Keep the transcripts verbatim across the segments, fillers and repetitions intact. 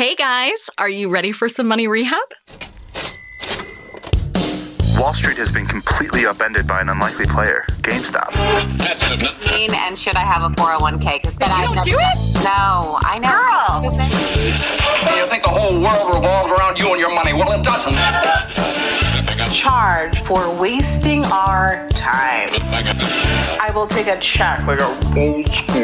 Hey guys, are you ready for some money rehab? Wall Street has been completely upended by an unlikely player, GameStop. And should I have a four oh one k? Because you I don't do it? No, I know. Girl! You think the whole world revolves around you and your money? Well, it doesn't. Charge for wasting our time. I will take a check like a old school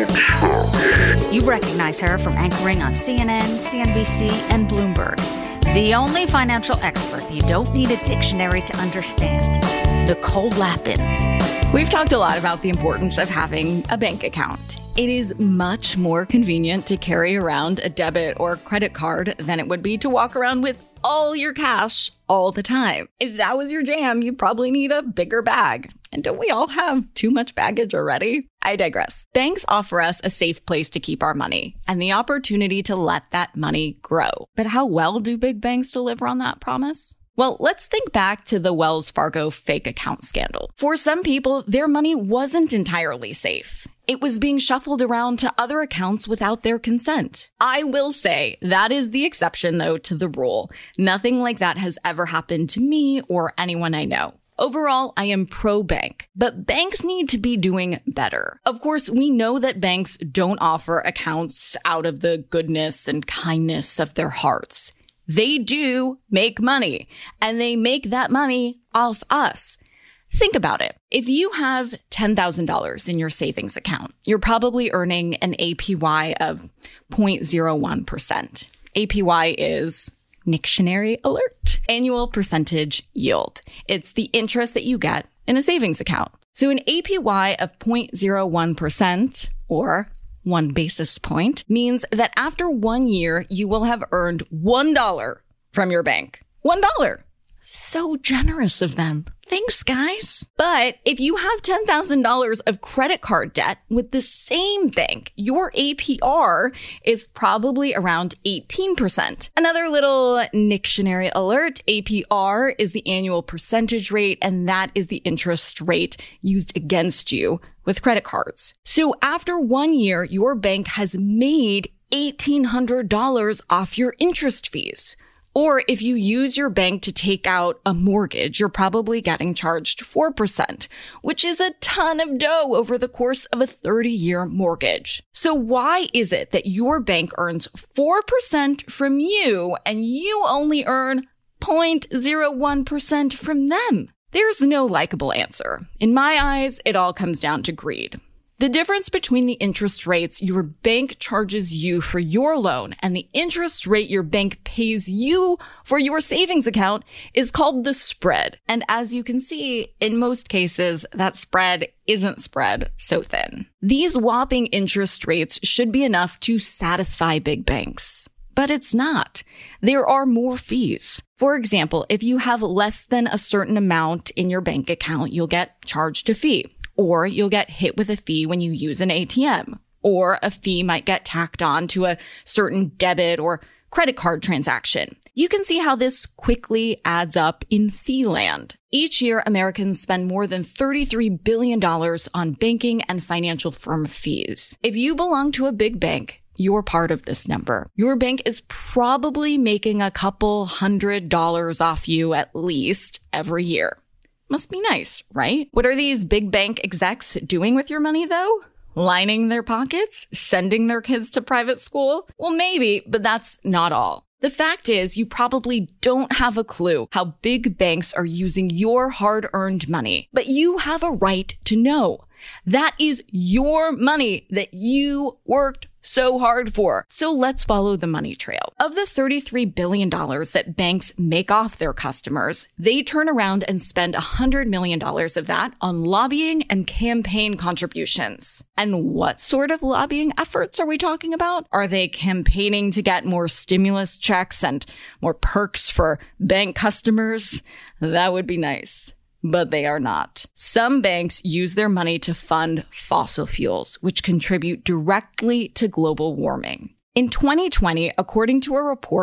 check. You recognize her from anchoring on C N N, C N B C, and Bloomberg. The only financial expert you don't need a dictionary to understand. Nicole Lapin. We've talked a lot about the importance of having a bank account. It is much more convenient to carry around a debit or credit card than it would be to walk around with all your cash all the time. If that was your jam, you'd probably need a bigger bag. And don't we all have too much baggage already? I digress. Banks offer us a safe place to keep our money and the opportunity to let that money grow. But how well do big banks deliver on that promise? Well, let's think back to the Wells Fargo fake account scandal. For some people, their money wasn't entirely safe. It was being shuffled around to other accounts without their consent. I will say that is the exception, though, to the rule. Nothing like that has ever happened to me or anyone I know. Overall, I am pro-bank, but banks need to be doing better. Of course, we know that banks don't offer accounts out of the goodness and kindness of their hearts. They do make money, and they make that money off us. Think about it. If you have ten thousand dollars in your savings account, you're probably earning an A P Y of zero point zero one percent. A P Y is Dictionary alert. Annual percentage yield. It's the interest that you get in a savings account. So an A P Y of zero point zero one percent, or one basis point, means that after one year, you will have earned one dollar from your bank. One dollar. So generous of them. Thanks, guys. But if you have ten thousand dollars of credit card debt with the same bank, your A P R is probably around eighteen percent. Another little dictionary alert, A P R is the annual percentage rate, and that is the interest rate used against you with credit cards. So after one year, your bank has made eighteen hundred dollars off your interest fees. Or if you use your bank to take out a mortgage, you're probably getting charged four percent, which is a ton of dough over the course of a thirty-year mortgage. So why is it that your bank earns four percent from you and you only earn zero point zero one percent from them? There's no likable answer. In my eyes, it all comes down to greed. The difference between the interest rates your bank charges you for your loan and the interest rate your bank pays you for your savings account is called the spread. And as you can see, in most cases, that spread isn't spread so thin. These whopping interest rates should be enough to satisfy big banks. But it's not. There are more fees. For example, if you have less than a certain amount in your bank account, you'll get charged a fee. Or you'll get hit with a fee when you use an A T M. Or a fee might get tacked on to a certain debit or credit card transaction. You can see how this quickly adds up in fee land. Each year, Americans spend more than thirty-three billion dollars on banking and financial firm fees. If you belong to a big bank, you're part of this number. Your bank is probably making a couple hundred dollars off you at least every year. Must be nice, right? What are these big bank execs doing with your money, though? Lining their pockets? Sending their kids to private school? Well, maybe, but that's not all. The fact is, you probably don't have a clue how big banks are using your hard-earned money, but you have a right to know. That is your money that you worked so hard for. So let's follow the money trail. Of the thirty-three billion dollars that banks make off their customers, they turn around and spend one hundred million dollars of that on lobbying and campaign contributions. And what sort of lobbying efforts are we talking about? Are they campaigning to get more stimulus checks and more perks for bank customers? That would be nice. But they are not. Some banks use their money to fund fossil fuels, which contribute directly to global warming. In twenty twenty, according to a report,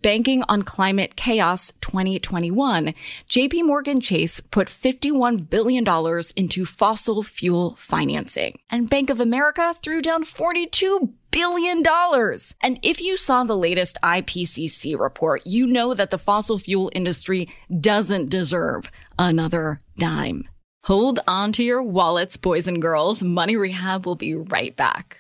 Banking on Climate Chaos twenty twenty-one, J P Morgan Chase put fifty-one billion dollars into fossil fuel financing, and Bank of America threw down forty-two billion dollars. And if you saw the latest I P C C report, you know that the fossil fuel industry doesn't deserve another dime. Hold on to your wallets, boys and girls. Money Rehab will be right back.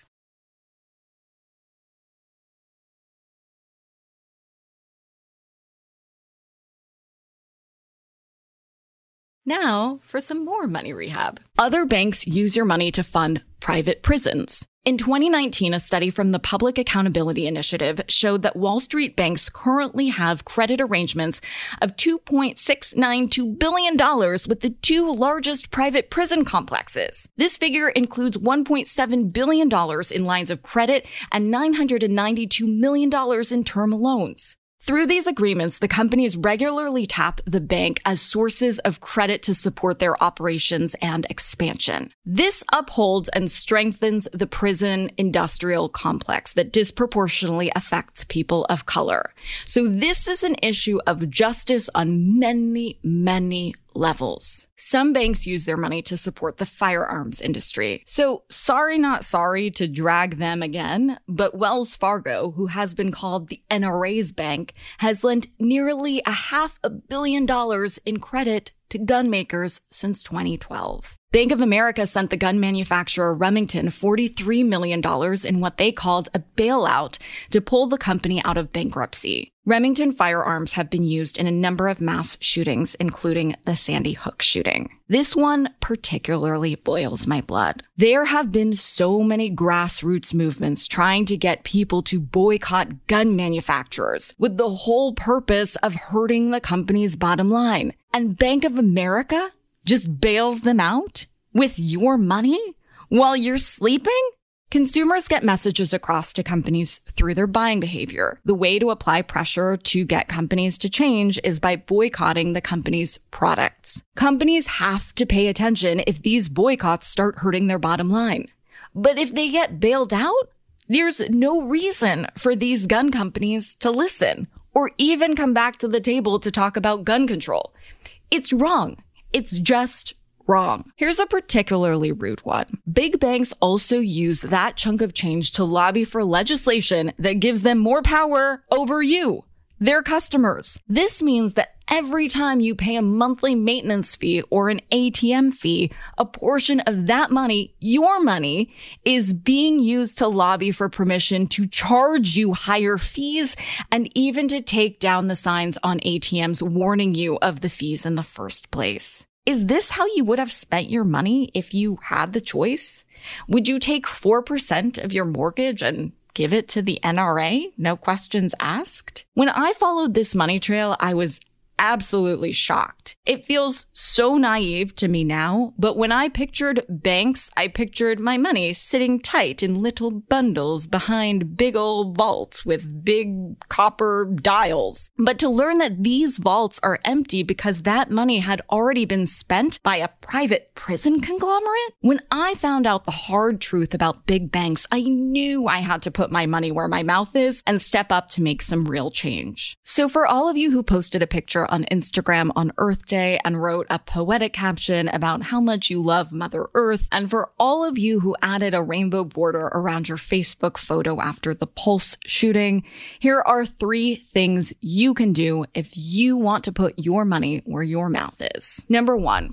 Now for some more money rehab. Other banks use your money to fund private prisons. In twenty nineteen, a study from the Public Accountability Initiative showed that Wall Street banks currently have credit arrangements of two point six nine two billion dollars with the two largest private prison complexes. This figure includes one point seven billion dollars in lines of credit and nine hundred ninety-two million dollars in term loans. Through these agreements, the companies regularly tap the bank as sources of credit to support their operations and expansion. This upholds and strengthens the prison industrial complex that disproportionately affects people of color. So this is an issue of justice on many, many levels. Some banks use their money to support the firearms industry. So sorry, not sorry to drag them again, but Wells Fargo, who has been called the N R A's bank, has lent nearly a half a billion dollars in credit to gun makers since twenty twelve. Bank of America sent the gun manufacturer Remington forty-three million dollars in what they called a bailout to pull the company out of bankruptcy. Remington firearms have been used in a number of mass shootings, including the Sandy Hook shooting. This one particularly boils my blood. There have been so many grassroots movements trying to get people to boycott gun manufacturers with the whole purpose of hurting the company's bottom line. And Bank of America just bails them out with your money while you're sleeping? Consumers get messages across to companies through their buying behavior. The way to apply pressure to get companies to change is by boycotting the company's products. Companies have to pay attention if these boycotts start hurting their bottom line. But if they get bailed out, there's no reason for these gun companies to listen or even come back to the table to talk about gun control. It's wrong. It's just wrong. Here's a particularly rude one. Big banks also use that chunk of change to lobby for legislation that gives them more power over you, their customers. This means that every time you pay a monthly maintenance fee or an A T M fee, a portion of that money, your money, is being used to lobby for permission to charge you higher fees and even to take down the signs on A T Ms warning you of the fees in the first place. Is this how you would have spent your money if you had the choice? Would you take four percent of your mortgage and give it to the N R A? No questions asked? When I followed this money trail, I was absolutely shocked. It feels so naive to me now, but when I pictured banks, I pictured my money sitting tight in little bundles behind big old vaults with big copper dials. But to learn that these vaults are empty because that money had already been spent by a private prison conglomerate? When I found out the hard truth about big banks, I knew I had to put my money where my mouth is and step up to make some real change. So for all of you who posted a picture on Instagram on Earth Day and wrote a poetic caption about how much you love Mother Earth, and for all of you who added a rainbow border around your Facebook photo after the Pulse shooting, here are three things you can do if you want to put your money where your mouth is. Number one,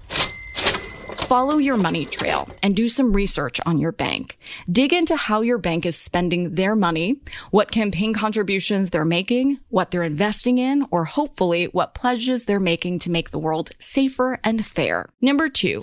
follow your money trail and do some research on your bank. Dig into how your bank is spending their money, what campaign contributions they're making, what they're investing in, or hopefully what pledges they're making to make the world safer and fair. Number two,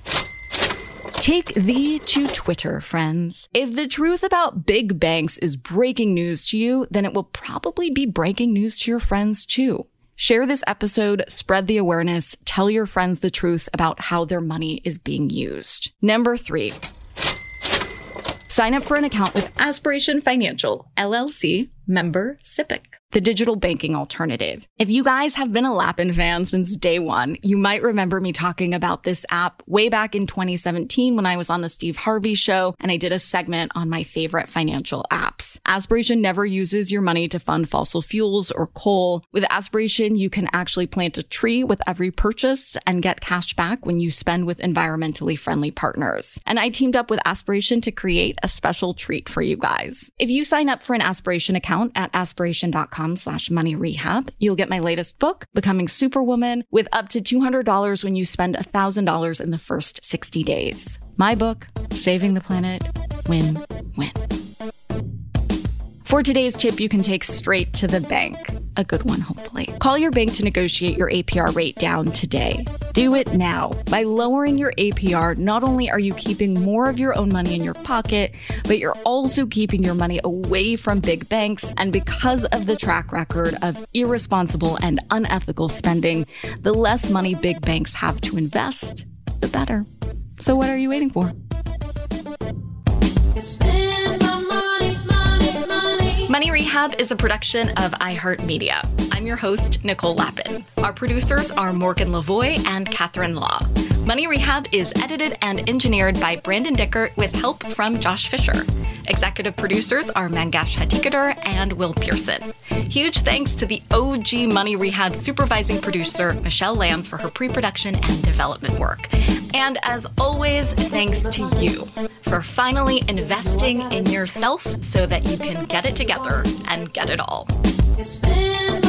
take thee to Twitter, friends. If the truth about big banks is breaking news to you, then it will probably be breaking news to your friends too. Share this episode, spread the awareness, tell your friends the truth about how their money is being used. Number three, sign up for an account with Aspiration Financial, L L C. Member S I P C, the digital banking alternative. If you guys have been a Lappin fan since day one, you might remember me talking about this app way back in twenty seventeen when I was on the Steve Harvey show and I did a segment on my favorite financial apps. Aspiration never uses your money to fund fossil fuels or coal. With Aspiration, you can actually plant a tree with every purchase and get cash back when you spend with environmentally friendly partners. And I teamed up with Aspiration to create a special treat for you guys. If you sign up for an Aspiration account at aspiration.com slash money rehab, you'll get my latest book, Becoming Superwoman, with up to two hundred dollars when you spend one thousand dollars in the first sixty days. My book, Saving the Planet, win, win. For today's tip, you can take straight to the bank. A good one, hopefully. Call your bank to negotiate your A P R rate down today. Do it now. By lowering your A P R, not only are you keeping more of your own money in your pocket, but you're also keeping your money away from big banks. And because of the track record of irresponsible and unethical spending, the less money big banks have to invest, the better. So what are you waiting for? Money Rehab is a production of iHeartMedia. I'm your host, Nicole Lappin. Our producers are Morgan Lavoie and Catherine Law. Money Rehab is edited and engineered by Brandon Dickert with help from Josh Fisher. Executive producers are Mangesh Hattikudur and Will Pearson. Huge thanks to the O G Money Rehab supervising producer, Michelle Lambs, for her pre-production and development work. And as always, thanks to you for finally investing in yourself so that you can get it together and get it all.